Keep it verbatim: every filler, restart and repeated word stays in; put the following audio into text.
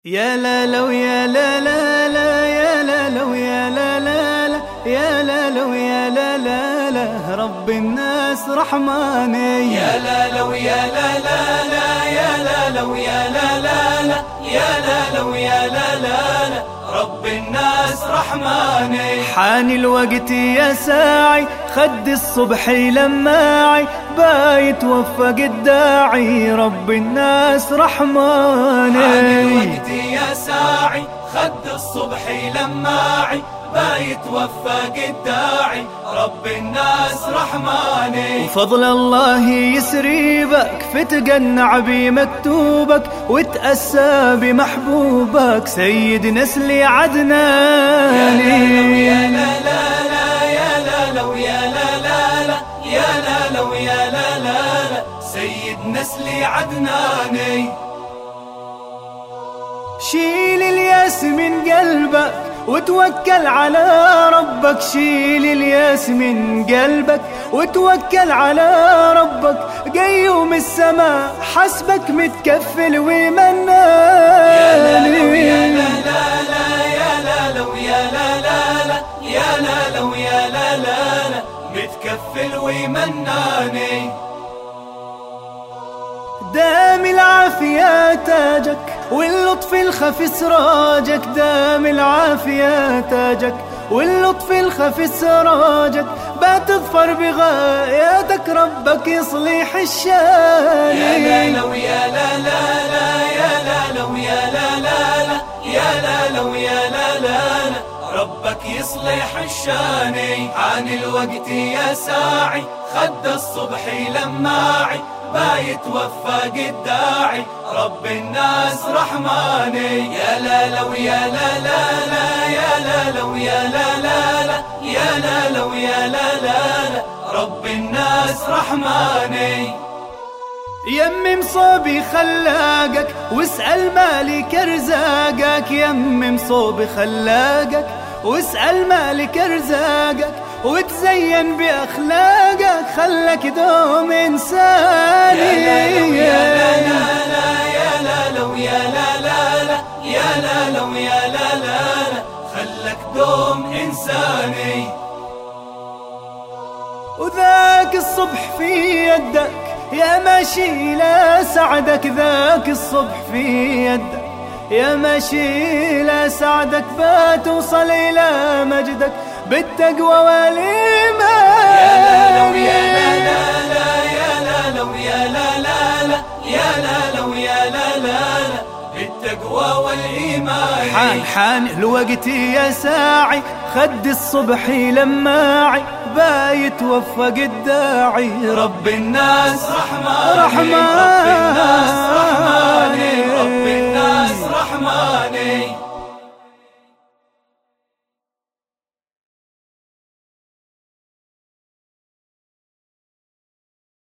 يا لا لو يا لا لا لا يا لا لو يا لا لا لا يا لا لو يا لا لا لا رب الناس رحماني. يا لا لو يا لا لا لا يا لا لو يا لا لا لا يا لا لو يا لا لا لا رب الناس رحماني. حان الوقت يا ساعي خد الصبح لماعي بايت وفق الداعي رب الناس رحماني. حان الوقت يا ساعي خد الصبح لماعي بايت وفق الداعي رب الناس رحماني. وفضل الله يسري بك فتقنع بمكتوبك وتأسى بمحبوبك سيد نسل عدناني. يا لا لا لا يا لا لو يا لا لا لا يا لا لو يا لا لا لا سيد نسل عدناني. شيل الياس من قلبك وتوكل على ربك، شيل الياس من قلبك وتوكل على ربك، قيوم السماء حسبك متكفل ومناني. يا لا لو يا لا لا لا يا لا لو يا لا لا لا يا لا لو يا لا لا لا متكفل ومناني. دام العافية تاجك واللطف الخفي سراجك، دام العافية تاجك واللطف الخفي سراجك، بتظفر بغاياتك ربك يصلح الشان. يا لا لو يا لا لا لا يا لا لو يا لا لا لا يا لا لو يا لا لا لا ربك يصلح الشان. عن الوقت يا ساعي خد الصبح لماعي بايت وفق الداعي رب الناس رحماني. يا لا لو يا لا لا لا يا لا لو يا لا لا لا يا لا لو يا لا لا لا رب الناس رحماني. يمم صوبي خلاقك واسأل مالك ارزاقك، يمم صوبي خلاقك واسأل مالك ارزاقك، وتزين بأخلاقك خلك دوم إنساني. يا لا لا يا لا لو يا لا لا لا يا لا لو يا لا لا لا خلك دوم إنساني. وذاك الصبح في يدك يا ماشي لا سعدك، ذاك الصبح في يدك يا ماشي لا سعدك، بتوصل إلى مجدك بالتقوى والإيمان. يا لا لو يا لا لا لا يا لا لو يا لا لا لا يا لا لو يا لا لا لا بالتقوى والإيمان. حان حان الوقت يا ساعي خد الصبح لماعي بايت وفق الداعي رب الناس رحماني. رحماني.